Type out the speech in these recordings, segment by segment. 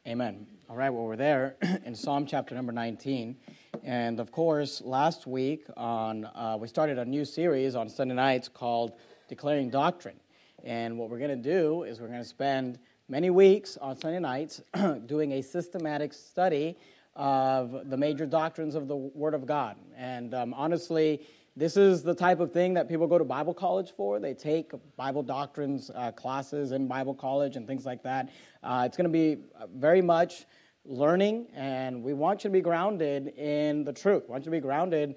Amen. All right, well, we're there in Psalm chapter number 19. And, of course, last week we started a new series on Sunday nights called Declaring Doctrine. And what we're going to do is we're going to spend many weeks on Sunday nights doing a systematic study of the major doctrines of the Word of God. And honestly, this is the type of thing that people go to Bible college for. They take Bible doctrines classes in Bible college and things like that. It's going to be very much learning, and we want you to be grounded in the truth. We want you to be grounded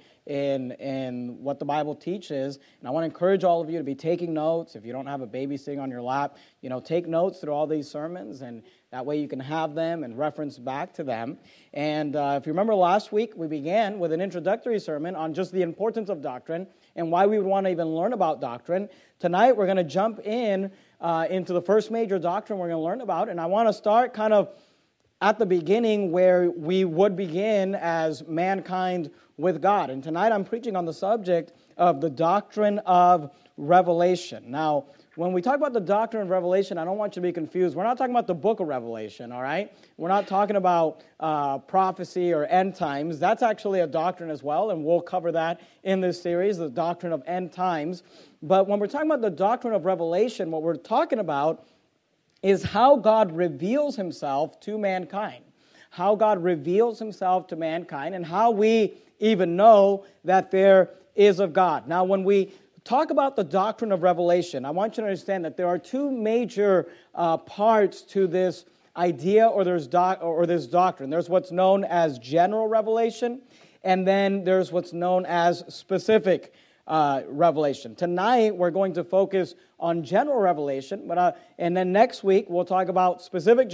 in what the Bible teaches. And I want to encourage all of you to be taking notes. If you don't have a baby sitting on your lap, take notes through all these sermons, and that way you can have them and reference back to them. And if you remember last week, we began with an introductory sermon on just the importance of doctrine and why we would want to even learn about doctrine. Tonight, we're going to jump into the first major doctrine we're going to learn about. And I want to start kind of at the beginning where we would begin as mankind with God. And tonight I'm preaching on the subject of the doctrine of revelation. Now, when we talk about the doctrine of revelation, I don't want you to be confused. We're not talking about the book of Revelation, all right? We're not talking about prophecy or end times. That's actually a doctrine as well, and we'll cover that in this series, the doctrine of end times. But when we're talking about the doctrine of revelation, what we're talking about is how God reveals himself to mankind. How God reveals himself to mankind and how we even know that there is of God. Now, when we talk about the doctrine of revelation, I want you to understand that there are two major parts to this idea or this doctrine. There's what's known as general revelation, and then there's what's known as specific revelation. Tonight, we're going to focus on general revelation, and then next week, we'll talk about specific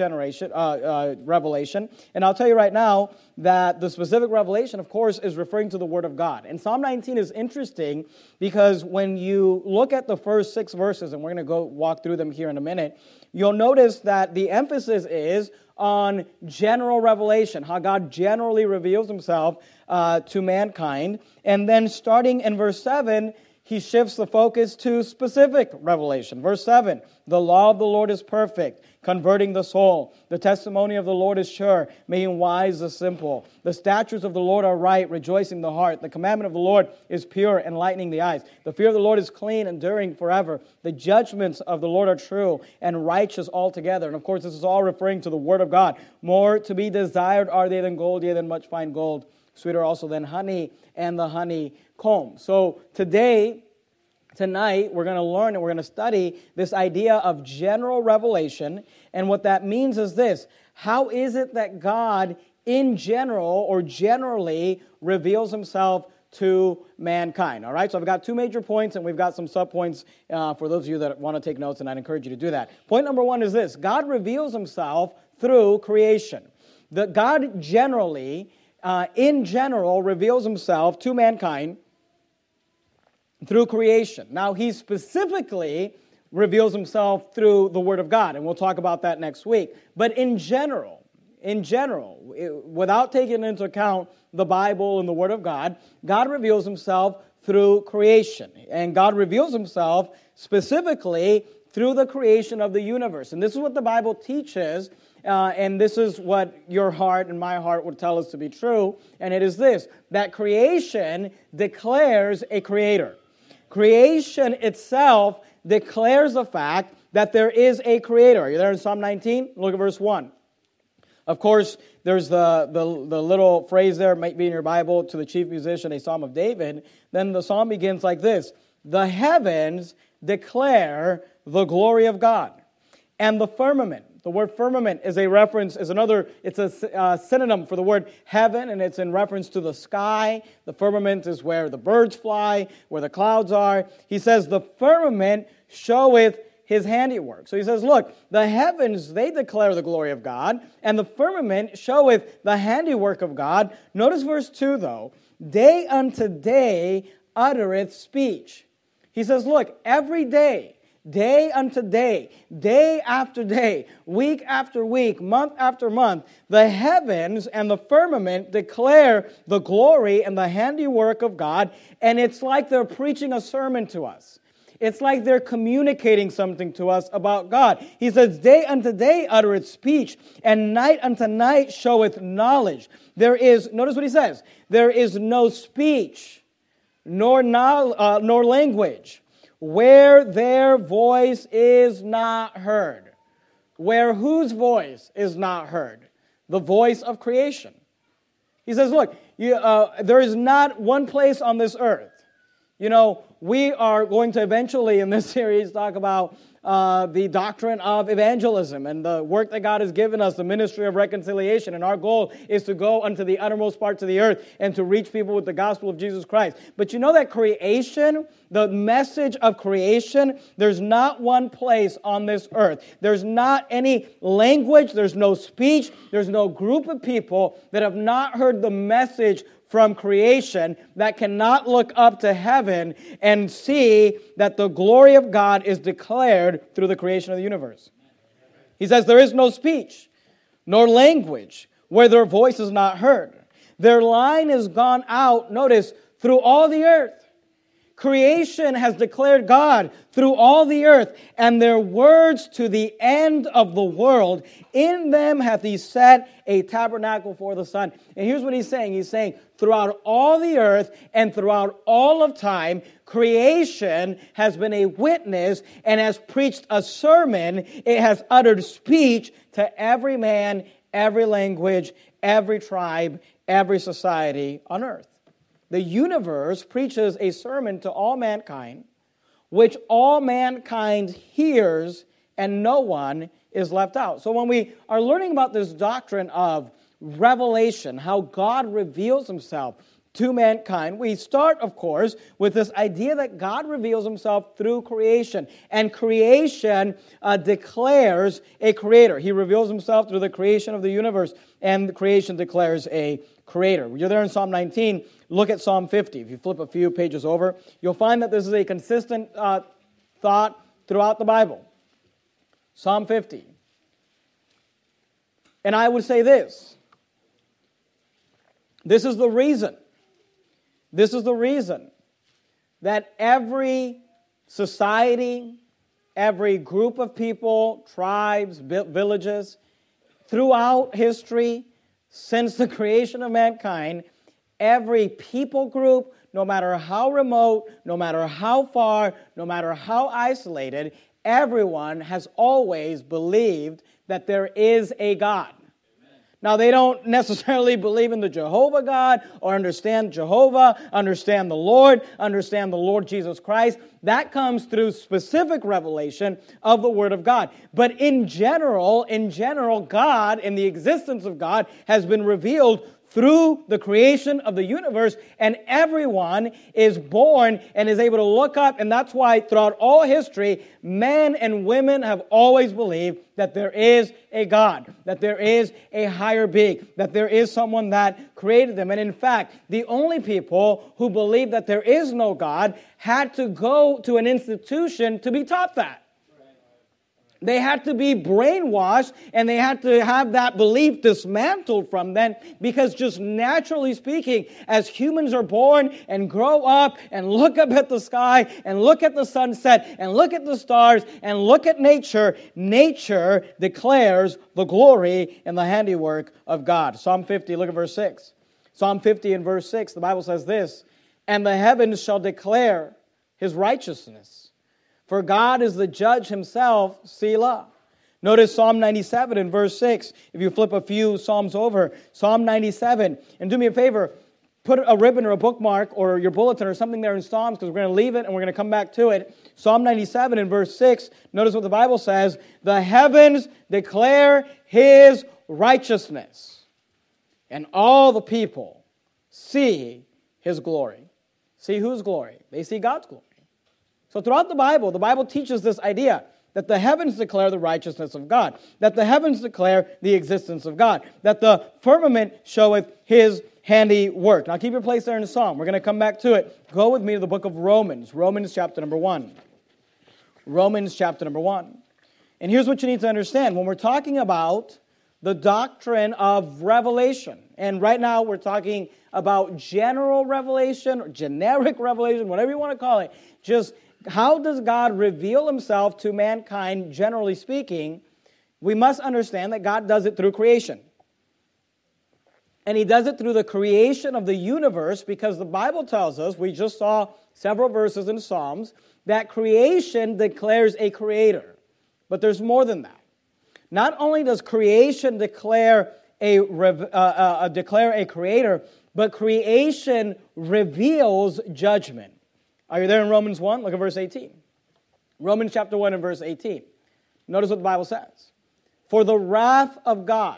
revelation. And I'll tell you right now that the specific revelation, of course, is referring to the Word of God. And Psalm 19 is interesting because when you look at the first 6 verses, and we're going to go walk through them here in a minute, you'll notice that the emphasis is on general revelation, how God generally reveals himself to mankind. And then starting in verse 7, he shifts the focus to specific revelation. Verse 7, the law of the Lord is perfect, converting the soul. The testimony of the Lord is sure, making wise the simple. The statutes of the Lord are right, rejoicing the heart. The commandment of the Lord is pure, enlightening the eyes. The fear of the Lord is clean, enduring forever. The judgments of the Lord are true and righteous altogether. And of course, this is all referring to the Word of God. More to be desired are they than gold, yea, than much fine gold. Sweeter also than honey and the honeycomb. So tonight, we're going to learn and we're going to study this idea of general revelation. And what that means is this: how is it that God in general or generally reveals himself to mankind? All right, so I've got 2 major points and we've got some subpoints for those of you that want to take notes, and I'd encourage you to do that. Point number 1 is this: God reveals himself through creation. God generally, in general, reveals himself to mankind through creation. Now, he specifically reveals himself through the Word of God, and we'll talk about that next week. But in general, without taking into account the Bible and the Word of God, God reveals himself through creation. And God reveals himself specifically through the creation of the universe. And this is what the Bible teaches, and this is what your heart and my heart would tell us to be true, and it is this: that creation declares a creator. Creation itself declares the fact that there is a creator. Are you there in Psalm 19? Look at verse 1. Of course, there's the little phrase there, might be in your Bible, to the chief musician, a psalm of David. Then the psalm begins like this: the heavens declare the glory of God, and the firmament. The word firmament is it's a synonym for the word heaven, and it's in reference to the sky. The firmament is where the birds fly, where the clouds are. He says, the firmament showeth his handiwork. So he says, look, the heavens, they declare the glory of God, and the firmament showeth the handiwork of God. Notice verse 2, though. Day unto day uttereth speech. He says, look, every day, day unto day, day after day, week after week, month after month, the heavens and the firmament declare the glory and the handiwork of God, and it's like they're preaching a sermon to us. It's like they're communicating something to us about God. He says, day unto day uttereth speech, and night unto night showeth knowledge. Notice what he says, there is no speech, nor language, where their voice is not heard. Where whose voice is not heard? The voice of creation. He says, look, there is not one place on this earth. We are going to eventually in this series talk about the doctrine of evangelism and the work that God has given us, the ministry of reconciliation. And our goal is to go unto the uttermost parts of the earth and to reach people with the gospel of Jesus Christ. But you know that creation, the message of creation, there's not one place on this earth. There's not any language, there's no speech, there's no group of people that have not heard the message from creation that cannot look up to heaven and see that the glory of God is declared through the creation of the universe. He says there is no speech, nor language, where their voice is not heard. Their line is gone out, notice, through all the earth. Creation has declared God through all the earth, and their words to the end of the world. In them hath he set a tabernacle for the sun. And here's what he's saying. He's saying, throughout all the earth and throughout all of time, creation has been a witness and has preached a sermon. It has uttered speech to every man, every language, every tribe, every society on earth. The universe preaches a sermon to all mankind, which all mankind hears, and no one is left out. So when we are learning about this doctrine of revelation, how God reveals himself to mankind, we start, of course, with this idea that God reveals himself through creation. And creation declares a creator. He reveals himself through the creation of the universe, and the creation declares a creator. You're there in Psalm 19. Look at Psalm 50. If you flip a few pages over, you'll find that this is a consistent thought throughout the Bible. Psalm 50. And I would say this. This is the reason that every society, every group of people, tribes, villages, throughout history, since the creation of mankind, every people group, no matter how remote, no matter how far, no matter how isolated, everyone has always believed that there is a God. Now, they don't necessarily believe in the Jehovah God or understand Jehovah, understand the Lord Jesus Christ. That comes through specific revelation of the Word of God. But in general, God and the existence of God has been revealed through the creation of the universe, and everyone is born and is able to look up, and that's why throughout all history, men and women have always believed that there is a God, that there is a higher being, that there is someone that created them. And in fact, the only people who believe that there is no God had to go to an institution to be taught that. They had to be brainwashed, and they had to have that belief dismantled from them, because just naturally speaking, as humans are born and grow up and look up at the sky and look at the sunset and look at the stars and look at nature, nature declares the glory and the handiwork of God. Psalm 50, look at verse 6. Psalm 50 and verse 6, the Bible says this, "And the heavens shall declare his righteousness. For God is the judge himself, Selah." Notice Psalm 97 in verse 6. If you flip a few Psalms over, Psalm 97. And do me a favor, put a ribbon or a bookmark or your bulletin or something there in Psalms, because we're going to leave it and we're going to come back to it. Psalm 97 in verse 6. Notice what the Bible says. "The heavens declare his righteousness, and all the people see his glory." See whose glory? They see God's glory. So throughout the Bible teaches this idea that the heavens declare the righteousness of God, that the heavens declare the existence of God, that the firmament showeth his handiwork. Now keep your place there in the Psalm. We're going to come back to it. Go with me to the book of Romans, Romans chapter number 1. Romans chapter number 1. And here's what you need to understand. When we're talking about the doctrine of revelation, and right now we're talking about general revelation or generic revelation, whatever you want to call it, just how does God reveal himself to mankind, generally speaking? We must understand that God does it through creation. And he does it through the creation of the universe, because the Bible tells us, we just saw several verses in Psalms, that creation declares a creator. But there's more than that. Not only does creation declare a creator, but creation reveals judgment. Are you there in Romans 1? Look at verse 18. Romans chapter 1 and verse 18. Notice what the Bible says. For the wrath of God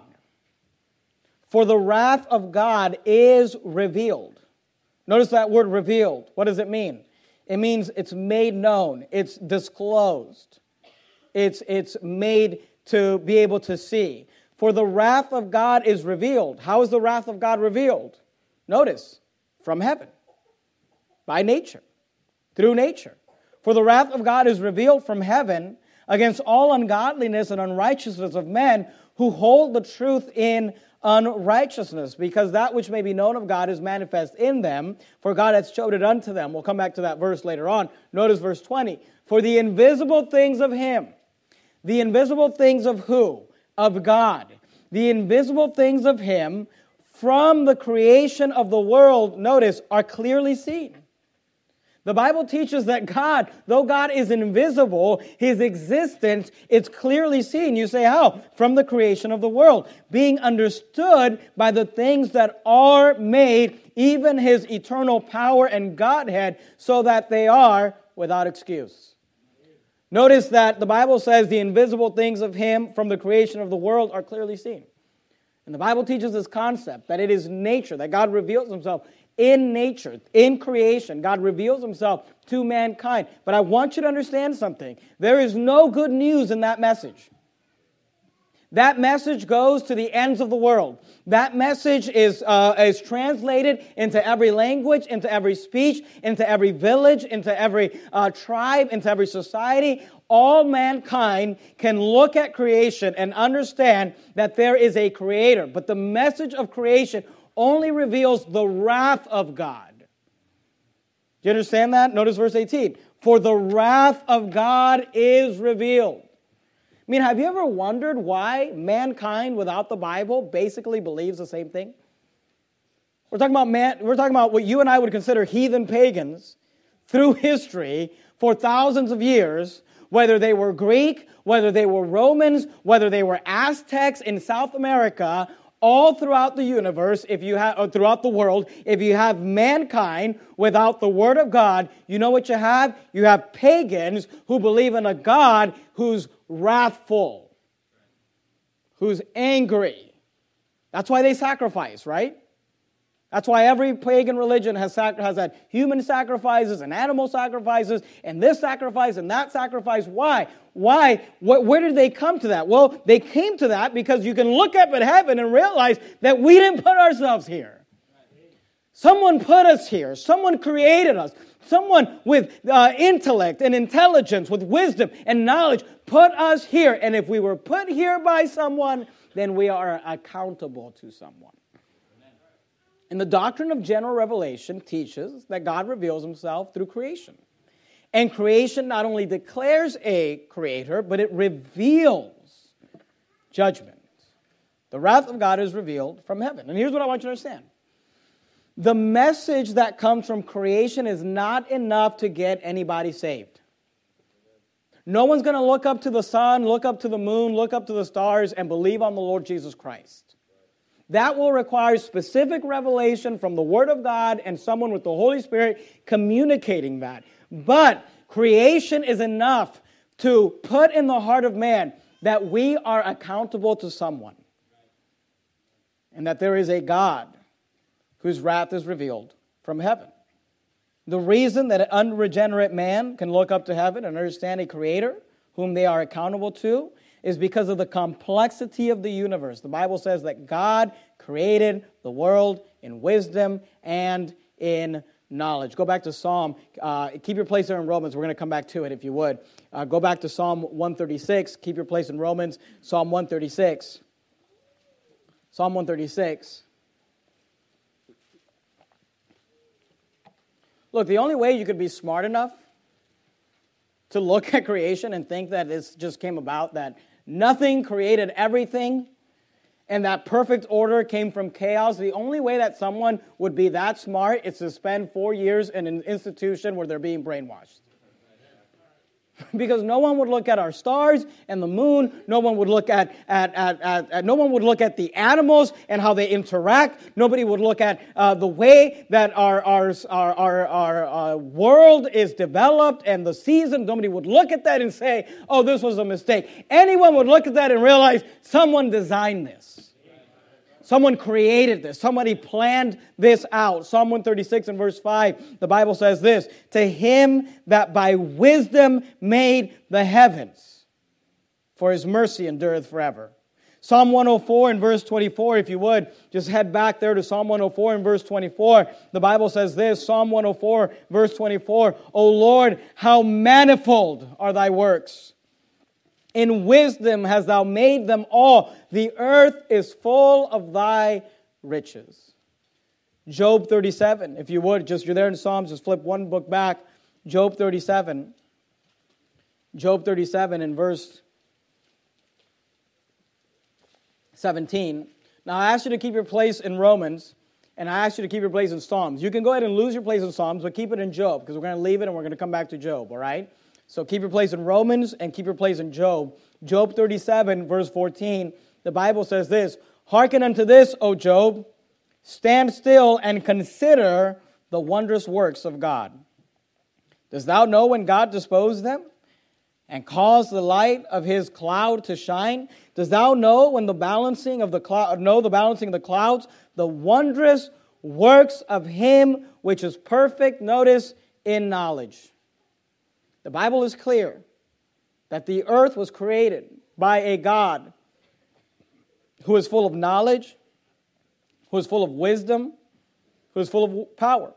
is revealed. Notice that word revealed. What does it mean? It means it's made known. It's disclosed. It's made to be able to see. For the wrath of God is revealed. How is the wrath of God revealed? Notice, from heaven, by nature, through nature. For the wrath of God is revealed from heaven against all ungodliness and unrighteousness of men who hold the truth in unrighteousness, because that which may be known of God is manifest in them, for God hath showed it unto them. We'll come back to that verse later on. Notice verse 20. For the invisible things of him, the invisible things of who? Of God. The invisible things of him from the creation of the world, notice, are clearly seen. The Bible teaches that God, though God is invisible, his existence is clearly seen. You say, how? From the creation of the world, being understood by the things that are made, even his eternal power and Godhead, so that they are without excuse. Notice that the Bible says the invisible things of him from the creation of the world are clearly seen. And the Bible teaches this concept that it is nature, that God reveals himself in nature, in creation. God reveals himself to mankind. But I want you to understand something. There is no good news in that message. That message goes to the ends of the world. That message is translated into every language, into every speech, into every village, into every tribe, into every society. All mankind can look at creation and understand that there is a creator. But the message of creation only reveals the wrath of God. Do you understand that? Notice verse 18. For the wrath of God is revealed. I mean, have you ever wondered why mankind without the Bible basically believes the same thing? We're talking about what you and I would consider heathen pagans through history for thousands of years, whether they were Greek, whether they were Romans, whether they were Aztecs in South America, all throughout the universe, or throughout the world, if you have mankind without the Word of God, you know what you have? You have pagans who believe in a God who's wrathful, who's angry. That's why they sacrifice, right? That's why every pagan religion has had human sacrifices and animal sacrifices and this sacrifice and that sacrifice. Why? Why? Where did they come to that? Well, they came to that because you can look up at heaven and realize that we didn't put ourselves here. Someone put us here. Someone created us. Someone with intellect and intelligence, with wisdom and knowledge, put us here. And if we were put here by someone, then we are accountable to someone. And the doctrine of general revelation teaches that God reveals himself through creation. And creation not only declares a creator, but it reveals judgment. The wrath of God is revealed from heaven. And here's what I want you to understand. The message that comes from creation is not enough to get anybody saved. No one's going to look up to the sun, look up to the moon, look up to the stars, and believe on the Lord Jesus Christ. That will require specific revelation from the Word of God and someone with the Holy Spirit communicating that. But creation is enough to put in the heart of man that we are accountable to someone. And that there is a God whose wrath is revealed from heaven. The reason that an unregenerate man can look up to heaven and understand a creator whom they are accountable to is because of the complexity of the universe. The Bible says that God created the world in wisdom and in knowledge. Go back to Psalm. Keep your place there in Romans. We're going to come back to it if you would. Go back to Psalm 136. Keep your place in Romans. Psalm 136. Psalm 136. Look, the only way you could be smart enough to look at creation and think that this just came about, that nothing created everything, and that perfect order came from chaos? The only way that someone would be that smart is to spend 4 years in an institution where they're being brainwashed. Because no one would look at our stars and the moon. No one would look at no one would look at the animals and how they interact. Nobody would look at the way that our world is developed and the seasons. Nobody would look at that and say, "Oh, this was a mistake." Anyone would look at that and realize someone designed this. Someone created this. Somebody planned this out. Psalm 136 and verse 5, the Bible says this, "To him that by wisdom made the heavens, for his mercy endureth forever." Psalm 104 and verse 24, if you would, just head back there to Psalm 104 and verse 24. The Bible says this, Psalm 104 verse 24, "O Lord, how manifold are thy works! In wisdom hast thou made them all. The earth is full of thy riches." Job 37, if you would, you're there in Psalms, just flip one book back. Job 37. Job 37 in verse 17. Now I ask you to keep your place in Romans, and I ask you to keep your place in Psalms. You can go ahead and lose your place in Psalms, but keep it in Job, because we're going to leave it and we're going to come back to Job, all right? So keep your place in Romans and keep your place in Job. Job 37, verse 14, the Bible says this, "Hearken unto this, O Job, stand still and consider the wondrous works of God. Dost thou know when God disposed them and caused the light of his cloud to shine? Dost thou know when the balancing of the clouds, the wondrous works of him which is perfect," notice, "in knowledge." The Bible is clear that the earth was created by a God who is full of knowledge, who is full of wisdom, who is full of power.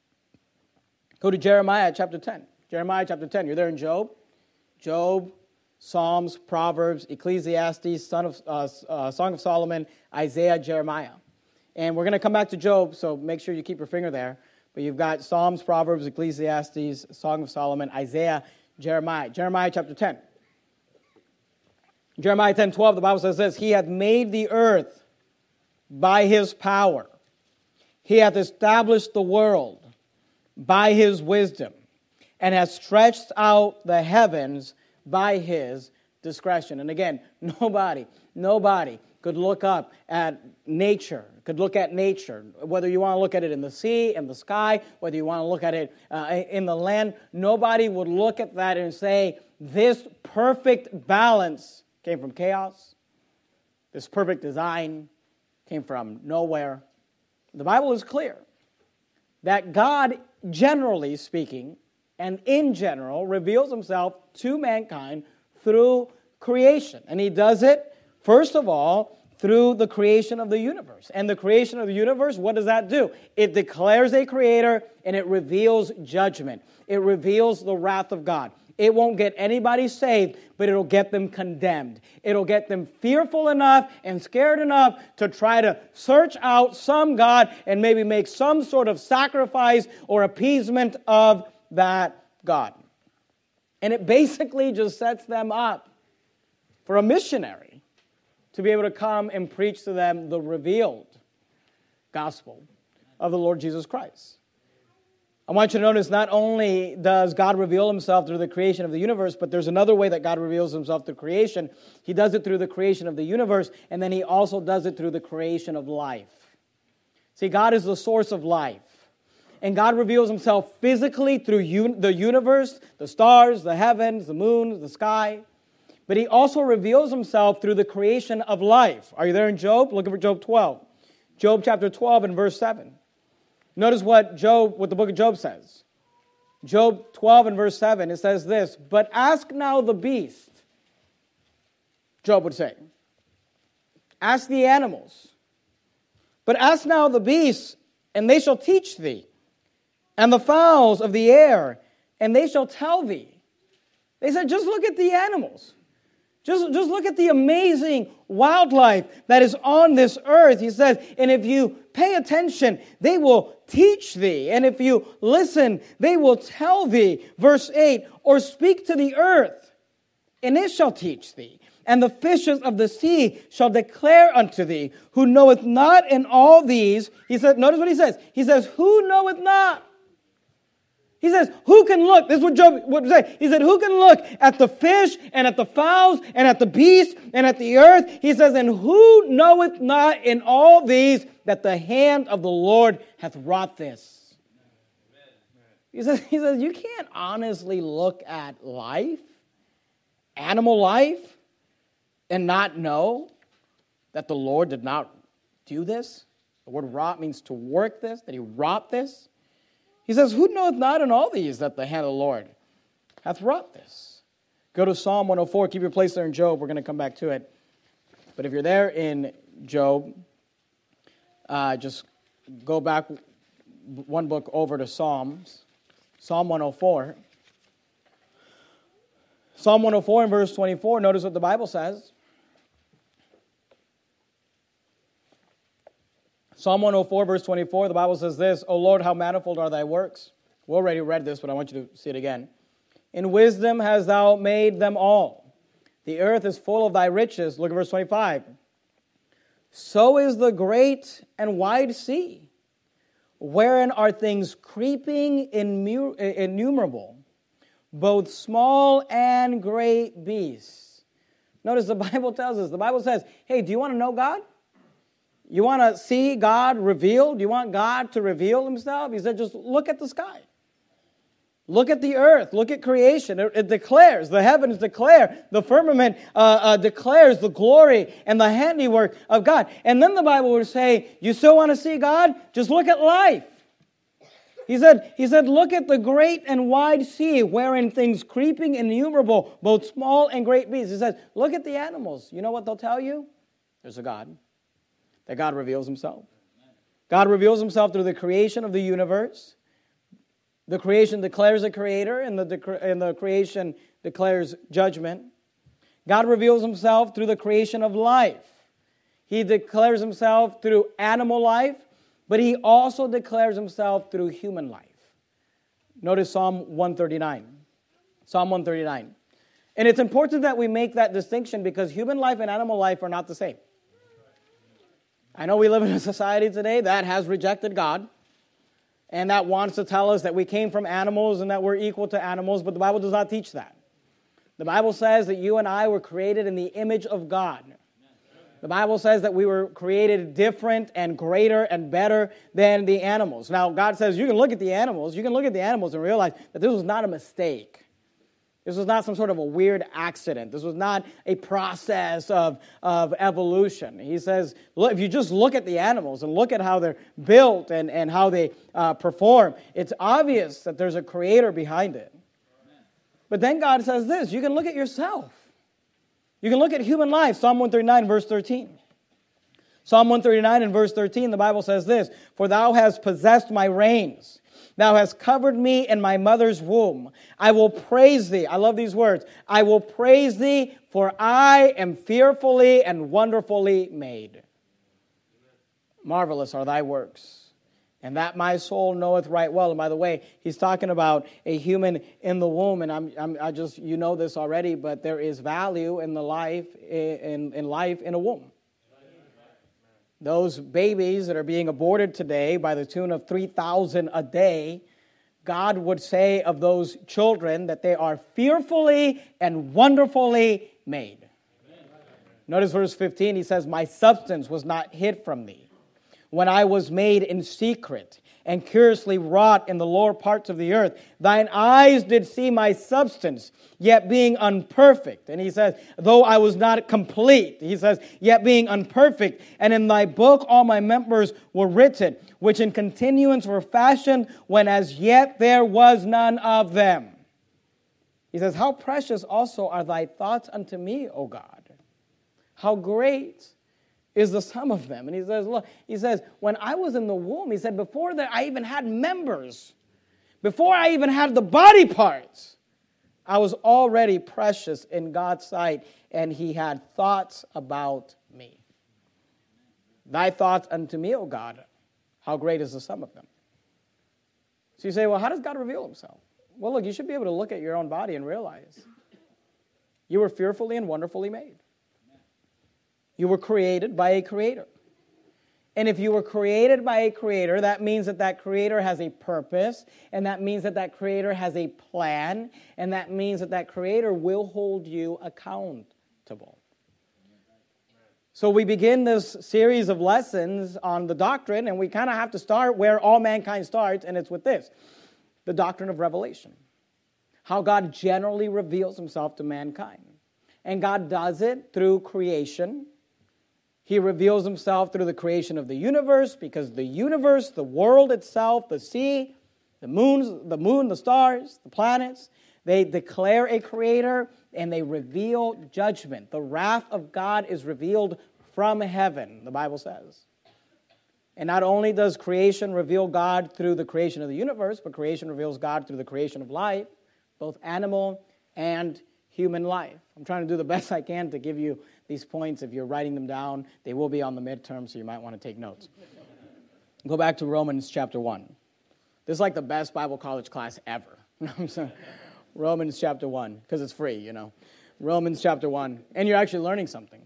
Go to Jeremiah chapter 10. Jeremiah chapter 10. You're there in Job. Job, Psalms, Proverbs, Ecclesiastes, Song of Solomon, Isaiah, Jeremiah. And we're going to come back to Job, so make sure you keep your finger there. But you've got Psalms, Proverbs, Ecclesiastes, Song of Solomon, Isaiah, Jeremiah. Jeremiah chapter 10. Jeremiah 10:12, the Bible says this, "He hath made the earth by his power. He hath established the world by his wisdom, and hath stretched out the heavens by his discretion." And again, nobody could look up at nature, whether you want to look at it in the sea, in the sky, whether you want to look at it in the land. Nobody would look at that and say, this perfect balance came from chaos. This perfect design came from nowhere. The Bible is clear that God, generally speaking, and in general, reveals himself to mankind through creation. And he does it, first of all, through the creation of the universe. And the creation of the universe, what does that do? It declares a creator and it reveals judgment. It reveals the wrath of God. It won't get anybody saved, but it'll get them condemned. It'll get them fearful enough and scared enough to try to search out some God and maybe make some sort of sacrifice or appeasement of that God. And it basically just sets them up for a missionary to be able to come and preach to them the revealed gospel of the Lord Jesus Christ. I want you to notice not only does God reveal himself through the creation of the universe, but there's another way that God reveals himself through creation. He does it through the creation of the universe, and then he also does it through the creation of life. See, God is the source of life. And God reveals himself physically through the universe, the stars, the heavens, the moon, the sky. But he also reveals himself through the creation of life. Are you there in Job? Look at Job 12. Job chapter 12 and verse 7. Notice what the book of Job says. Job 12 and verse 7, it says this, "But ask now the beast," Job would say. "Ask the animals. But ask now the beasts, and they shall teach thee, and the fowls of the air, and they shall tell thee." They said, just look at the animals. Just look at the amazing wildlife that is on this earth. He says, and if you pay attention, they will teach thee. And if you listen, they will tell thee. Verse 8, or speak to the earth, and it shall teach thee. And the fishes of the sea shall declare unto thee, who knoweth not in all these. He said, notice what he says. He says, who knoweth not? He says, who can look? This is what Job would say. He said, who can look at the fish and at the fowls and at the beasts and at the earth? He says, and who knoweth not in all these that the hand of the Lord hath wrought this? He says, you can't honestly look at life, animal life, and not know that the Lord did not do this. The word wrought means to work this, that he wrought this. He says, who knoweth not in all these that the hand of the Lord hath wrought this? Go to Psalm 104. Keep your place there in Job. We're going to come back to it. But if you're there in Job, just go back one book over to Psalms. Psalm 104. Psalm 104 and verse 24. Notice what the Bible says. Psalm 104, verse 24, the Bible says this, O Lord, how manifold are thy works. We already read this, but I want you to see it again. In wisdom hast thou made them all. The earth is full of thy riches. Look at verse 25. So is the great and wide sea, wherein are things creeping innumerable, both small and great beasts. Notice the Bible tells us, the Bible says, hey, do you want to know God? You want to see God revealed? You want God to reveal himself? He said, just look at the sky. Look at the earth. Look at creation. It declares, the heavens declare, the firmament declares the glory and the handiwork of God. And then the Bible would say, you still want to see God? Just look at life. He said, look at the great and wide sea, wherein things creeping innumerable, both small and great beasts. He says, look at the animals. You know what they'll tell you? There's a God. That God reveals himself. God reveals himself through the creation of the universe. The creation declares a creator, and the creation declares judgment. God reveals himself through the creation of life. He declares himself through animal life, but he also declares himself through human life. Notice Psalm 139. Psalm 139. And it's important that we make that distinction because human life and animal life are not the same. I know we live in a society today that has rejected God and that wants to tell us that we came from animals and that we're equal to animals, but the Bible does not teach that. The Bible says that you and I were created in the image of God. The Bible says that we were created different and greater and better than the animals. Now, God says you can look at the animals. You can look at the animals and realize that this was not a mistake. This was not some sort of a weird accident. This was not a process of evolution. He says, look, if you just look at the animals and look at how they're built and how they perform, it's obvious that there's a creator behind it. But then God says this, you can look at yourself. You can look at human life. Psalm 139, verse 13. Psalm 139 and verse 13, the Bible says this, for thou hast possessed my reins. Thou hast covered me in my mother's womb. I will praise thee. I love these words. I will praise thee, for I am fearfully and wonderfully made. Marvelous are thy works, and that my soul knoweth right well. And by the way, he's talking about a human in the womb, and I just, you know this already, but there is value in the life in life in a womb. Those babies that are being aborted today by the tune of 3,000 a day, God would say of those children that they are fearfully and wonderfully made. Amen. Notice verse 15, he says, my substance was not hid from thee, when I was made in secret and curiously wrought in the lower parts of the earth. Thine eyes did see my substance, yet being unperfect. And he says, though I was not complete, he says, yet being unperfect. And in thy book all my members were written, which in continuance were fashioned, when as yet there was none of them. He says, how precious also are thy thoughts unto me, O God. How great is the sum of them. And he says, look, he says, when I was in the womb, he said, before that I even had members, before I even had the body parts, I was already precious in God's sight, and he had thoughts about me. Thy thoughts unto me, O God, how great is the sum of them. So you say, well, how does God reveal himself? Well, look, you should be able to look at your own body and realize you were fearfully and wonderfully made. You were created by a creator. And if you were created by a creator, that means that that creator has a purpose, and that means that that creator has a plan, and that means that that creator will hold you accountable. So we begin this series of lessons on the doctrine, and we kind of have to start where all mankind starts, and it's with this, the doctrine of revelation. How God generally reveals himself to mankind. And God does it through creation. He reveals himself through the creation of the universe, because the universe, the world itself, the sea, the moon, the stars, the planets, they declare a creator and they reveal judgment. The wrath of God is revealed from heaven, the Bible says. And not only does creation reveal God through the creation of the universe, but creation reveals God through the creation of life, both animal and human life. I'm trying to do the best I can to give you these points. If you're writing them down, they will be on the midterm, so you might want to take notes. Go back to Romans chapter 1. This is like the best Bible college class ever. Romans chapter 1, because it's free, you know. Romans chapter 1. And you're actually learning something.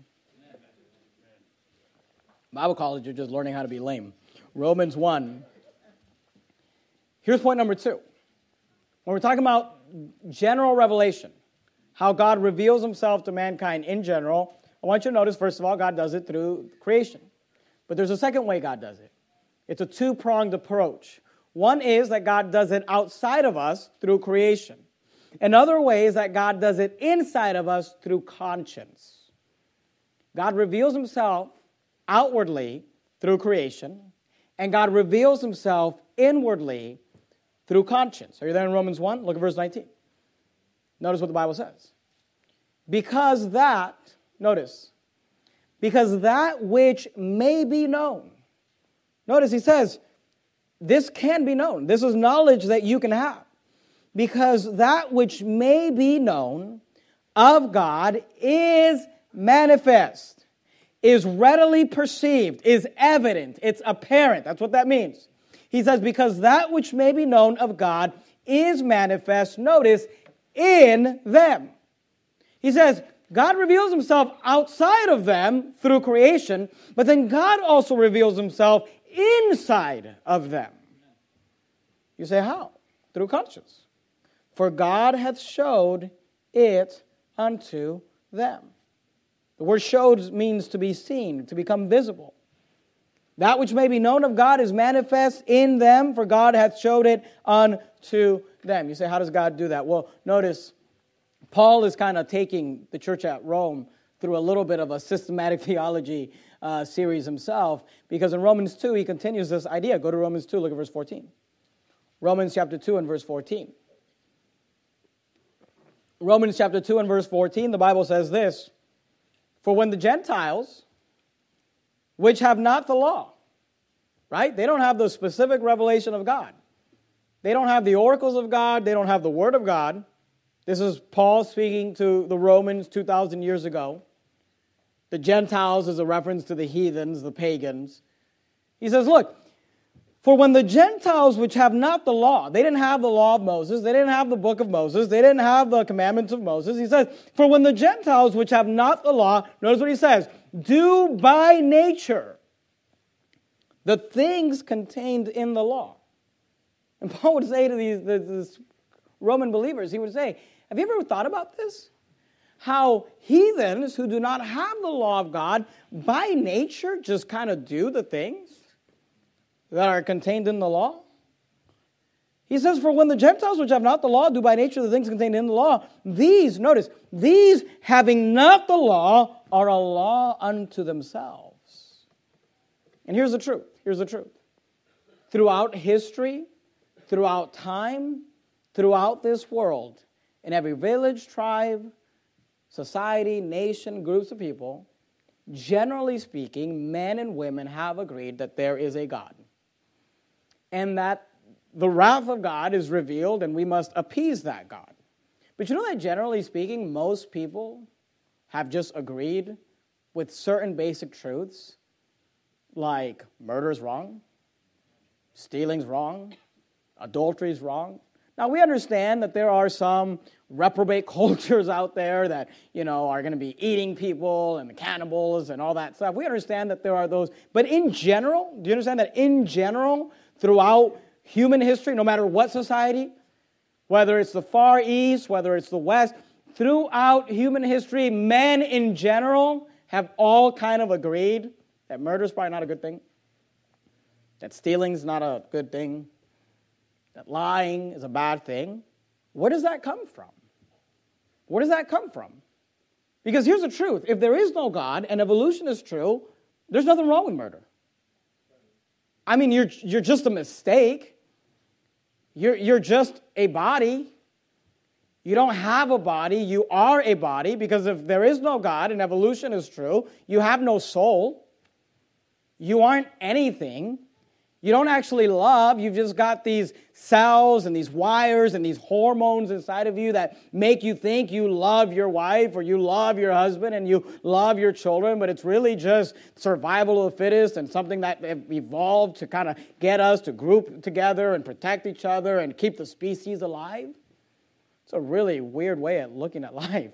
Bible college, you're just learning how to be lame. Romans 1. Here's point number 2. When we're talking about general revelation, how God reveals himself to mankind in general, I want you to notice, first of all, God does it through creation. But there's a second way God does it. It's a two-pronged approach. One is that God does it outside of us through creation. Another way is that God does it inside of us through conscience. God reveals himself outwardly through creation, and God reveals himself inwardly through conscience. Are you there in Romans 1? Look at verse 19. Notice what the Bible says. Because that which may be known. Notice he says, this can be known. This is knowledge that you can have. Because that which may be known of God is manifest, is readily perceived, is evident, it's apparent. That's what that means. He says, because that which may be known of God is manifest, notice, in them. He says, God reveals himself outside of them through creation, but then God also reveals himself inside of them. You say, how? Through conscience. For God hath showed it unto them. The word showed means to be seen, to become visible. That which may be known of God is manifest in them, for God hath showed it unto them. You say, how does God do that? Well, notice, Paul is kind of taking the church at Rome through a little bit of a systematic theology series himself, because in Romans 2, he continues this idea. Go to Romans 2, look at verse 14. Romans chapter 2 and verse 14. Romans chapter 2 and verse 14, the Bible says this, for when the Gentiles, which have not the law, right? They don't have the specific revelation of God. They don't have the oracles of God. They don't have the word of God. This is Paul speaking to the Romans 2,000 years ago. The Gentiles is a reference to the heathens, the pagans. He says, look, for when the Gentiles which have not the law, they didn't have the law of Moses, they didn't have the book of Moses, they didn't have the commandments of Moses. He says, for when the Gentiles which have not the law, notice what he says, do by nature the things contained in the law. And Paul would say to these Roman believers, he would say, have you ever thought about this? How heathens who do not have the law of God by nature just kind of do the things that are contained in the law? He says, for when the Gentiles which have not the law do by nature the things contained in the law, these, notice, these having not the law are a law unto themselves. And here's the truth. Here's the truth. Throughout history, throughout time, throughout this world, in every village, tribe, society, nation, groups of people, generally speaking, men and women have agreed that there is a God. And that the wrath of God is revealed and we must appease that God. But you know that generally speaking, most people have just agreed with certain basic truths, like murder's wrong, stealing's wrong, adultery's wrong. Now, we understand that there are some reprobate cultures out there that, are going to be eating people and the cannibals and all that stuff. We understand that there are those. But in general, do you understand that in general, throughout human history, no matter what society, whether it's the Far East, whether it's the West, throughout human history, men in general have all kind of agreed that murder is probably not a good thing, that stealing is not a good thing, that lying is a bad thing. Where does that come from? Where does that come from? Because here's the truth. If there is no God and evolution is true, there's nothing wrong with murder. I mean, you're just a mistake. You're just a body. You don't have a body. You are a body, because if there is no God and evolution is true, you have no soul. You aren't anything. You don't actually love. You've just got these cells and these wires and these hormones inside of you that make you think you love your wife or you love your husband and you love your children, but it's really just survival of the fittest and something that evolved to kind of get us to group together and protect each other and keep the species alive. It's a really weird way of looking at life.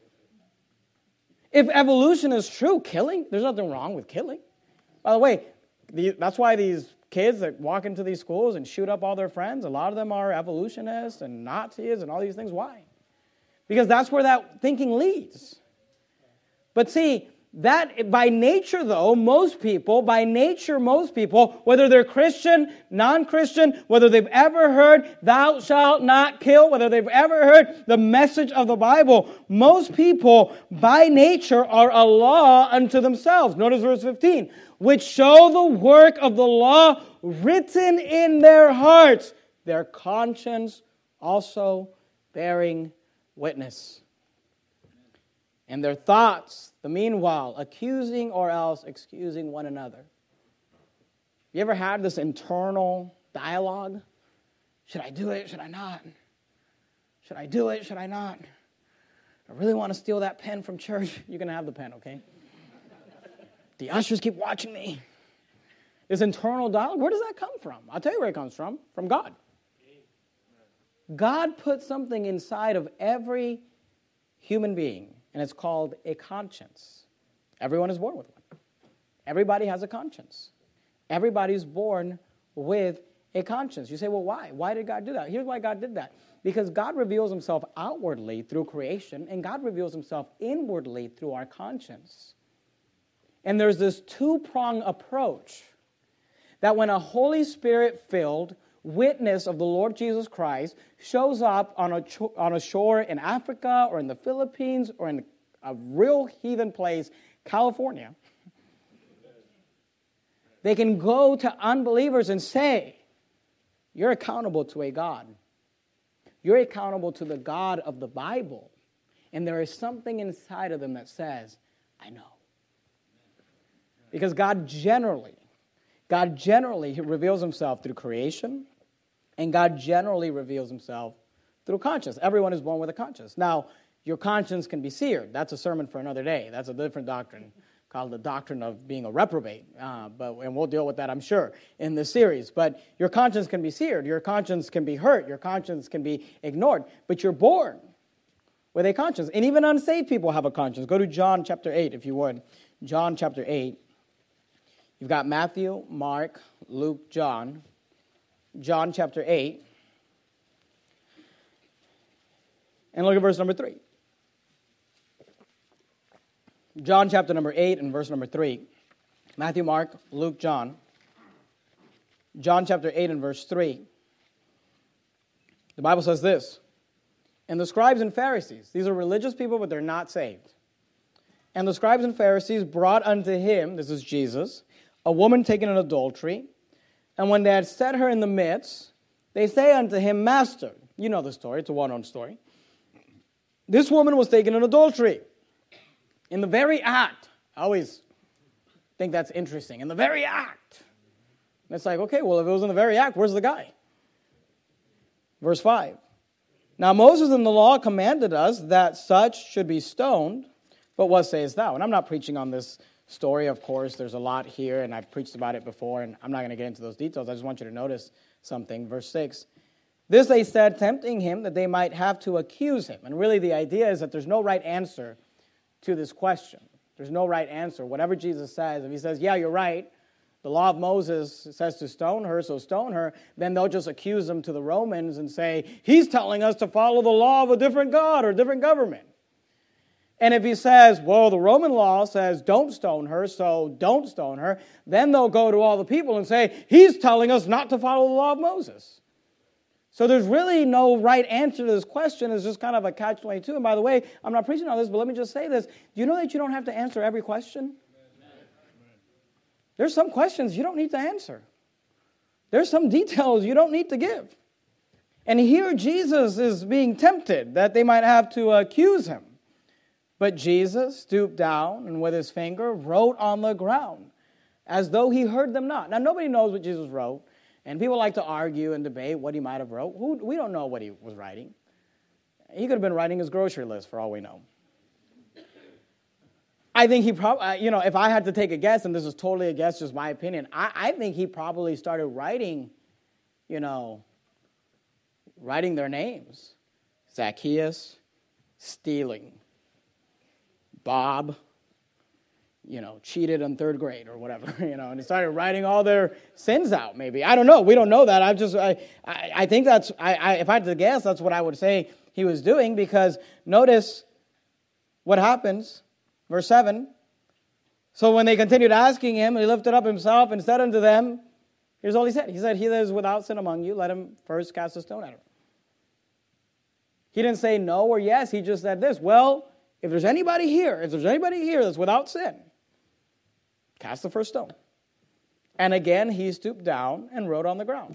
If evolution is true, killing, there's nothing wrong with killing. By the way, that's why these kids that walk into these schools and shoot up all their friends, a lot of them are evolutionists and Nazis and all these things. Why? Because that's where that thinking leads. But see, that by nature though, most people, whether they're Christian, non-Christian, whether they've ever heard thou shalt not kill, whether they've ever heard the message of the Bible, most people by nature are a law unto themselves. Notice verse 15. Which show the work of the law written in their hearts, their conscience also bearing witness. And their thoughts, the meanwhile, accusing or else excusing one another. You ever had this internal dialogue? Should I do it? Should I not? Should I do it? Should I not? I really want to steal that pen from church. You can have the pen, okay? The ushers keep watching me. This internal dialogue, where does that come from? I'll tell you where it comes from God. God put something inside of every human being, and it's called a conscience. Everyone is born with one. Everybody has a conscience. Everybody's born with a conscience. You say, well, why? Why did God do that? Here's why God did that. Because God reveals himself outwardly through creation, and God reveals himself inwardly through our conscience. And there's this two-pronged approach that when a Holy Spirit-filled witness of the Lord Jesus Christ shows up on a shore in Africa or in the Philippines or in a real heathen place, California, they can go to unbelievers and say, you're accountable to a God. You're accountable to the God of the Bible. And there is something inside of them that says, I know. Because God generally reveals himself through creation, and God generally reveals himself through conscience. Everyone is born with a conscience. Now, your conscience can be seared. That's a sermon for another day. That's a different doctrine called the doctrine of being a reprobate. And we'll deal with that, I'm sure, in this series. But your conscience can be seared. Your conscience can be hurt. Your conscience can be ignored. But you're born with a conscience. And even unsaved people have a conscience. Go to John chapter 8, if you would. John chapter 8. You've got Matthew, Mark, Luke, John. John chapter 8. And look at verse number 3. John chapter number 8 and verse number 3. Matthew, Mark, Luke, John. John chapter 8 and verse 3. The Bible says this. And the scribes and Pharisees, these are religious people, but they're not saved. And the scribes and Pharisees brought unto him, this is Jesus, a woman taken in adultery. And when they had set her in the midst, they say unto him, Master, you know the story, it's a well-known story. This woman was taken in adultery. In the very act. I always think that's interesting. In the very act. And it's like, okay, well, if it was in the very act, where's the guy? Verse 5. Now Moses in the law commanded us that such should be stoned, but what sayest thou? And I'm not preaching on this story, of course. There's a lot here, and I've preached about it before, and I'm not going to get into those details. I just want you to notice something. Verse 6, this they said, tempting him that they might have to accuse him. And really the idea is that there's no right answer to this question. There's no right answer. Whatever Jesus says, if he says, yeah, you're right, the law of Moses says to stone her, so stone her, then they'll just accuse him to the Romans and say, he's telling us to follow the law of a different God or a different government. And if he says, well, the Roman law says don't stone her, so don't stone her, then they'll go to all the people and say, he's telling us not to follow the law of Moses. So there's really no right answer to this question. It's just kind of a catch-22. And by the way, I'm not preaching on this, but let me just say this. Do you know that you don't have to answer every question? There's some questions you don't need to answer. There's some details you don't need to give. And here Jesus is being tempted that they might have to accuse him. But Jesus stooped down and with his finger wrote on the ground as though he heard them not. Now nobody knows what Jesus wrote. And people like to argue and debate what he might have wrote. We don't know what he was writing. He could have been writing his grocery list for all we know. I think he probably, if I had to take a guess, and this is totally a guess, just my opinion, I think he probably started writing, writing their names. Zacchaeus, stealing. Bob, cheated in third grade or whatever, and he started writing all their sins out, maybe. I don't know. We don't know that. I think that's, if I had to guess, that's what I would say he was doing, because notice what happens. Verse 7, so when they continued asking him, he lifted up himself and said unto them, here's all he said. He said, he that is without sin among you, let him first cast a stone at him. He didn't say no or yes. He just said this, well, if there's anybody here that's without sin, cast the first stone. And again, he stooped down and wrote on the ground.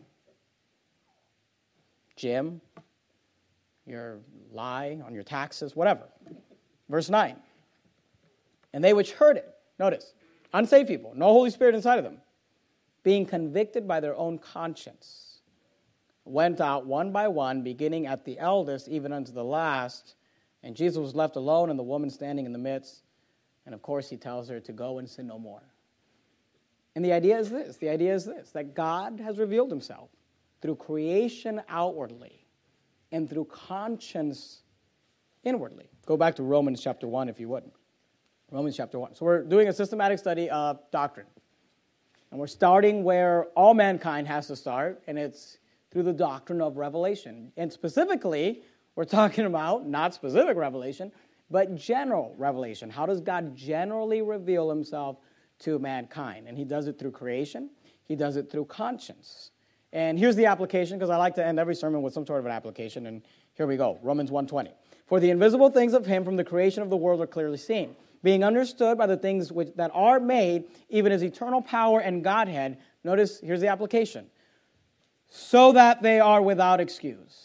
Jim, your lie on your taxes, whatever. Verse 9. And they which heard it, notice, unsaved people, no Holy Spirit inside of them, being convicted by their own conscience, went out one by one, beginning at the eldest, even unto the last. And Jesus was left alone, and the woman standing in the midst. And of course, he tells her to go and sin no more. And the idea is this, that God has revealed himself through creation outwardly and through conscience inwardly. Go back to Romans chapter 1, if you would. Romans chapter 1. So we're doing a systematic study of doctrine. And we're starting where all mankind has to start, and it's through the doctrine of revelation. And specifically, we're talking about not specific revelation, but general revelation. How does God generally reveal himself to mankind? And he does it through creation. He does it through conscience. And here's the application, because I like to end every sermon with some sort of an application. And here we go, Romans 1:20. For the invisible things of him from the creation of the world are clearly seen, being understood by the things that are made, even his eternal power and Godhead. Notice, here's the application. So that they are without excuse.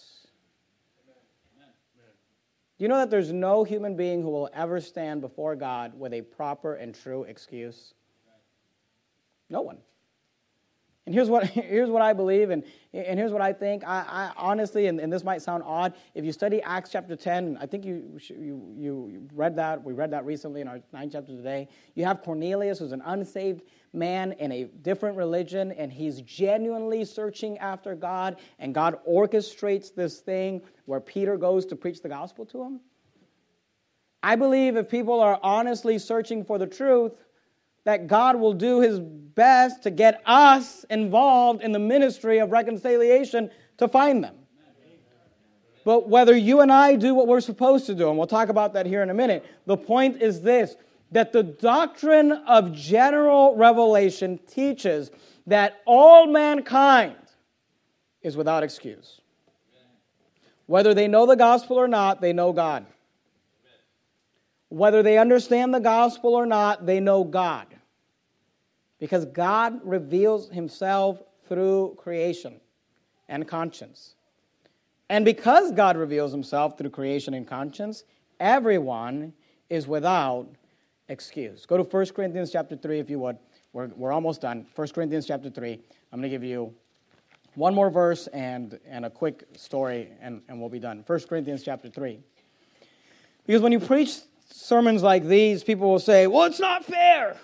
Do you know that there's no human being who will ever stand before God with a proper and true excuse? No one. And here's what I believe, and here's what I think. I honestly, and this might sound odd, if you study Acts chapter 10, I think you read that. We read that recently in our 9th chapter today. You have Cornelius, who's an unsaved man in a different religion, and he's genuinely searching after God, and God orchestrates this thing where Peter goes to preach the gospel to him. I believe if people are honestly searching for the truth, that God will do his best to get us involved in the ministry of reconciliation to find them. But whether you and I do what we're supposed to do, and we'll talk about that here in a minute, the point is this, that the doctrine of general revelation teaches that all mankind is without excuse. Whether they know the gospel or not, they know God. Whether they understand the gospel or not, they know God. Because God reveals himself through creation and conscience. And because God reveals himself through creation and conscience, everyone is without excuse. Go to 1 Corinthians chapter 3 if you would. We're almost done. 1 Corinthians chapter 3. I'm going to give you One more verse and a quick story, and we'll be done. 1 Corinthians chapter 3. Because when you preach sermons like these, people will say, well, it's not fair.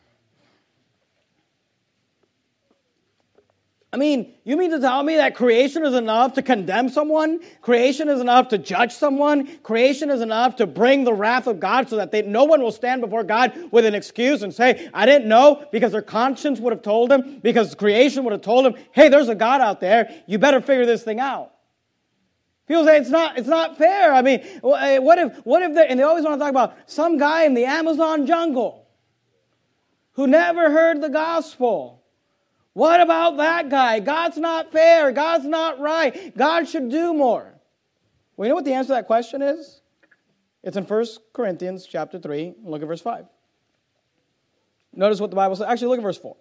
I mean, you mean to tell me that creation is enough to condemn someone? Creation is enough to judge someone? Creation is enough to bring the wrath of God so that no one will stand before God with an excuse and say, I didn't know, because their conscience would have told them, because creation would have told them, hey, there's a God out there, you better figure this thing out. People say it's not fair. I mean, what if they, and they always want to talk about some guy in the Amazon jungle who never heard the gospel. What about that guy? God's not fair. God's not right. God should do more. Well, you know what the answer to that question is? It's in 1 Corinthians chapter 3. Look at verse 5. Notice what the Bible says. Actually, look at verse 4.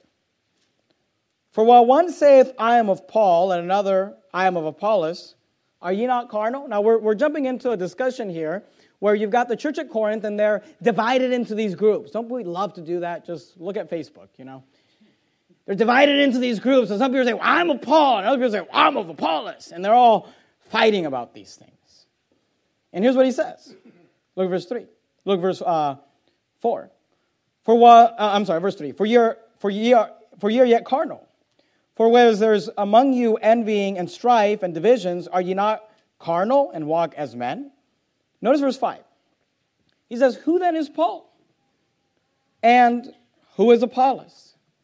For while one saith, I am of Paul, and another, I am of Apollos, are ye not carnal? Now, we're jumping into a discussion here where you've got the church at Corinth, and they're divided into these groups. Don't we love to do that? Just look at Facebook, you know. They're divided into these groups, and some people say, well, I'm of Paul, and other people say, well, I'm of Apollos, and they're all fighting about these things. And here's what he says. Look at verse 3. Look at verse 4. Verse 3. For ye are yet carnal. For whereas there's among you envying and strife and divisions, are ye not carnal and walk as men? Notice verse 5. He says, who then is Paul? And who is Apollos?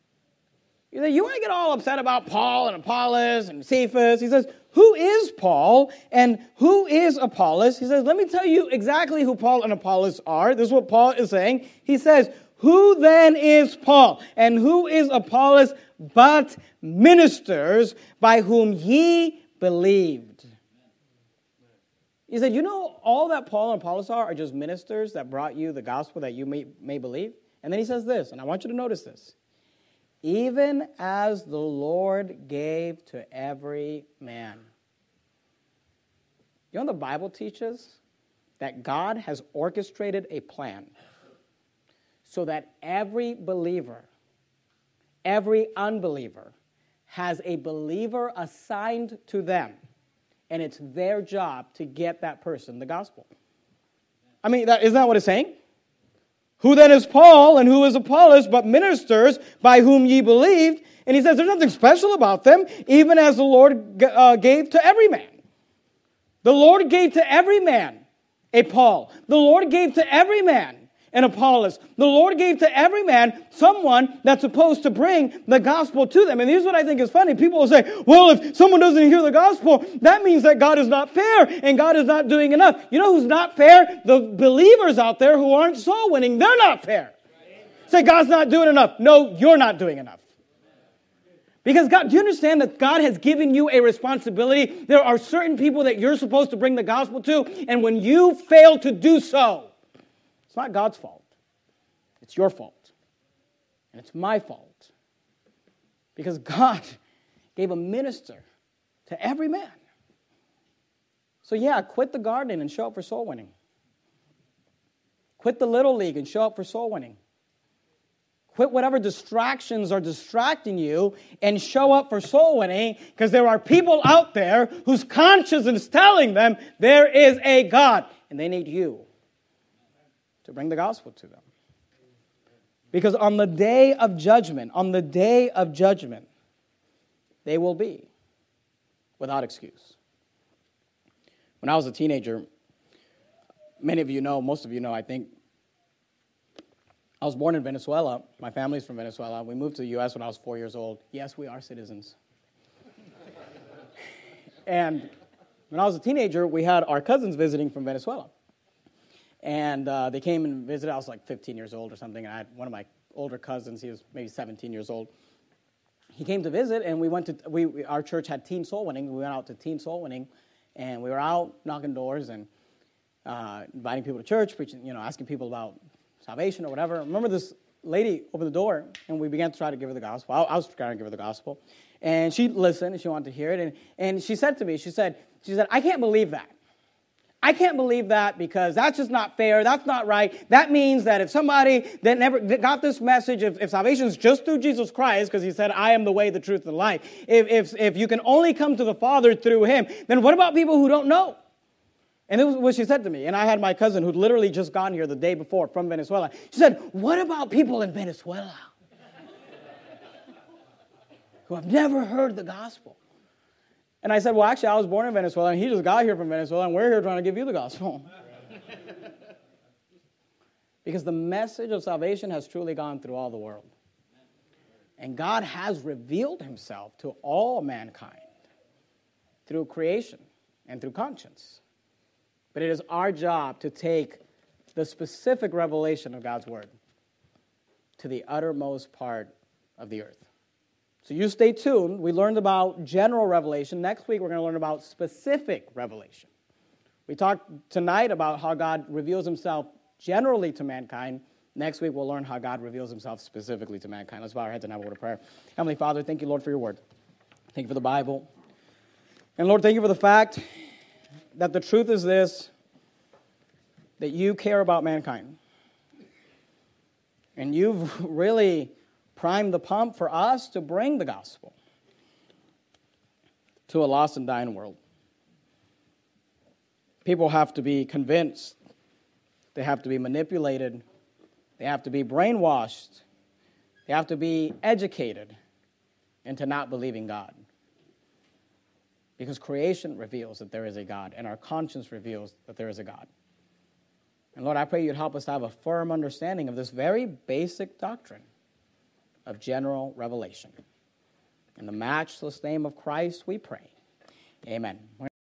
You want to get all upset about Paul and Apollos and Cephas. He says, who is Paul and who is Apollos? He says, let me tell you exactly who Paul and Apollos are. This is what Paul is saying. He says, who then is Paul and who is Apollos but ministers by whom ye believed? He said, you know, all that Paul and Apollos are just ministers that brought you the gospel that you may believe. And then he says this, and I want you to notice this. Even as the Lord gave to every man. You know, the Bible teaches that God has orchestrated a plan so that every believer, every unbeliever, has a believer assigned to them, and it's their job to get that person the gospel. I mean, isn't that what it's saying? Who then is Paul and who is Apollos but ministers by whom ye believed? And he says there's nothing special about them, even as the Lord gave to every man. The Lord gave to every man a Paul. The Lord gave to every man an Apollos. The Lord gave to every man someone that's supposed to bring the gospel to them. And here's what I think is funny. People will say, well, if someone doesn't hear the gospel, that means that God is not fair and God is not doing enough. You know who's not fair? The believers out there who aren't soul winning. They're not fair. Say, God's not doing enough. No, you're not doing enough. Because God, do you understand that God has given you a responsibility? There are certain people that you're supposed to bring the gospel to, and when you fail to do so, it's not God's fault. It's your fault. And it's my fault. Because God gave a minister to every man. So yeah, quit the gardening and show up for soul winning. Quit the little league and show up for soul winning. Quit whatever distractions are distracting you and show up for soul winning, because there are people out there whose conscience is telling them there is a God and they need you to bring the gospel to them. Because on the day of judgment, they will be without excuse. When I was a teenager, many of you know, most of you know, I think, I was born in Venezuela. My family's from Venezuela. We moved to the U.S. when I was 4 years old. Yes, we are citizens. And when I was a teenager, we had our cousins visiting from Venezuela. And they came and visited. I was like 15 years old or something. And I had one of my older cousins. He was maybe 17 years old. He came to visit, and we went to, our church had teen soul winning. We went out to teen soul winning, and we were out knocking doors and inviting people to church, preaching, asking people about salvation or whatever. I remember this lady opened the door, and we began to try to give her the gospel. I was trying to give her the gospel. And she listened, and she wanted to hear it. And she said to me, she said, I can't believe that. I can't believe that because that's just not fair. That's not right. That means that if somebody that never got this message, if salvation is just through Jesus Christ, because he said, I am the way, the truth, and the life, if you can only come to the Father through him, then what about people who don't know? And this was what she said to me. And I had my cousin who'd literally just gotten here the day before from Venezuela. She said, what about people in Venezuela who have never heard the gospel? And I said, well, actually, I was born in Venezuela, and he just got here from Venezuela, and we're here trying to give you the gospel. Because the message of salvation has truly gone through all the world. And God has revealed himself to all mankind through creation and through conscience. But it is our job to take the specific revelation of God's word to the uttermost part of the earth. So you stay tuned. We learned about general revelation. Next week, we're going to learn about specific revelation. We talked tonight about how God reveals himself generally to mankind. Next week, we'll learn how God reveals himself specifically to mankind. Let's bow our heads and have a word of prayer. Heavenly Father, thank you, Lord, for your word. Thank you for the Bible. And Lord, thank you for the fact that the truth is this, that you care about mankind. And you've really primed the pump for us to bring the gospel to a lost and dying world. People have to be convinced. They have to be manipulated. They have to be brainwashed. They have to be educated into not believing God. Because creation reveals that there is a God, and our conscience reveals that there is a God. And Lord, I pray you'd help us to have a firm understanding of this very basic doctrine of general revelation. In the matchless name of Christ, we pray. Amen.